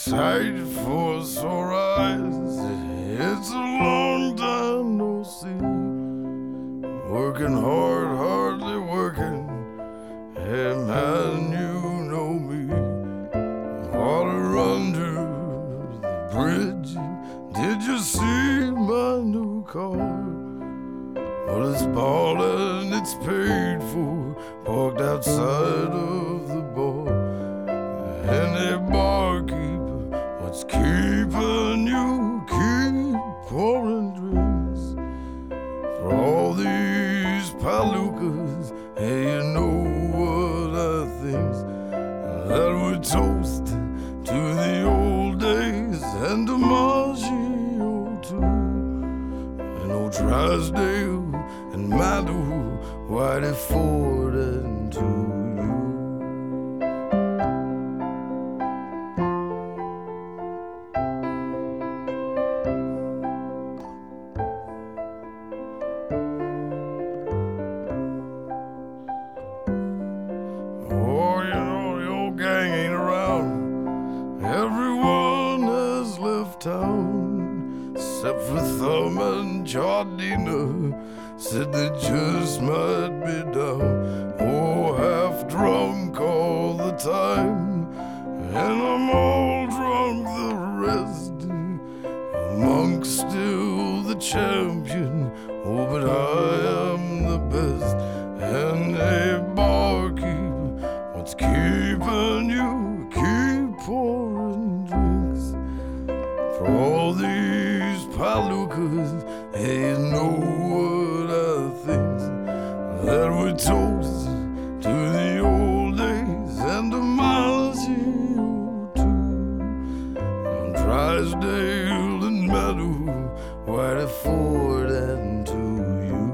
sight for sore eyes. It's a long time no see. Working hard, hardly working. Hey man, you know me. Water under the bridge. Did you see my new car? Well, it's bought and it's paid for, parked outside of the bar. Any barkeeper, what's keeping you? Keep pouring drinks for all these palookas. Hey, you know what I think? That we toast to the old days and DiMaggio too. And old Drysdale and Madu, Whitey Ford and to you. Oh, you know the old gang ain't around. Everyone has left town, except for Thumb and Jardina. Said they just might be down. Oh, half drunk all the time, and I'm all drunk the rest. Monk still the champion, oh, but I am the best. And a barkeep, what's keeping you? Keep pouring drinks for all these palookas. Hey, you know what I think? That we toast to the old days and DiMaggio too. On Drysdale and Madu, Whitey Ford and to you.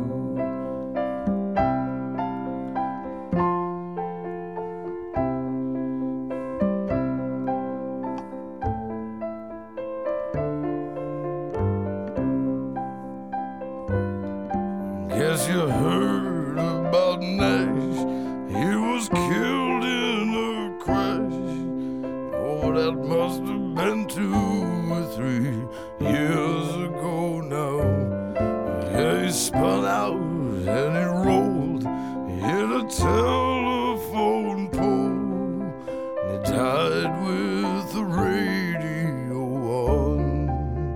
Guess you heard about Nash. He was killed in a crash. Oh, that must have been 2 or 3 years ago now. Yeah, he spun out and he rolled, hit a telephone pole, and he died with the radio on.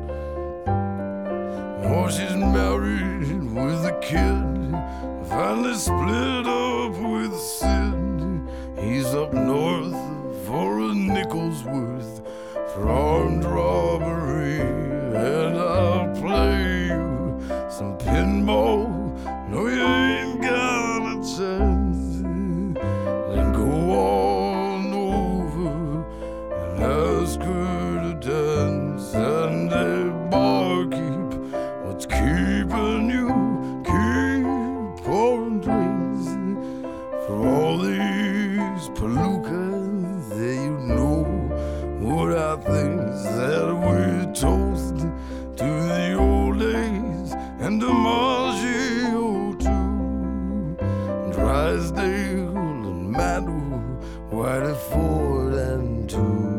Oh, she's married with a kid, finally split up with Sid. He's up north for a nickel's worth for armed robbery. And I'll play you some pinball, no, you ain't got a chance. Then go on over and ask her to dance. And a barkeep, what's keeping you? Keep pouring drinks for all these palookas. There you know what I think, that we toast to the old days and DiMaggio too. Drysdale and Madu, Whitey Ford and to